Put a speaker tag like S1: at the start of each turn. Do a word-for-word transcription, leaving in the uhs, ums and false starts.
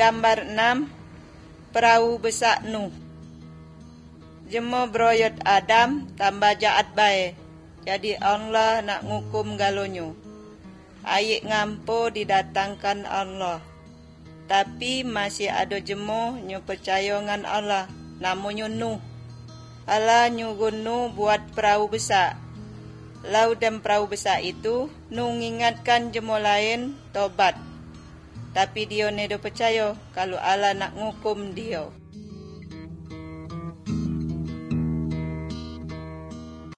S1: Gambar enam, perahu besar Nuh. Jemo beroyot Adam tambah jahat bae. Jadi Allah nak ngukum galonyo. Ayik ngampo didatangkan Allah. Tapi masih ada jemo nyo percaya ngan Allah. Namanya Nuh. Allah nyuruh Nuh buat perahu besar. Lalu dalam perahu besar itu, Nuh mengingatkan jemo lain tobat. Tapi dia nedo percaya kalau Allah nak ngukum dia.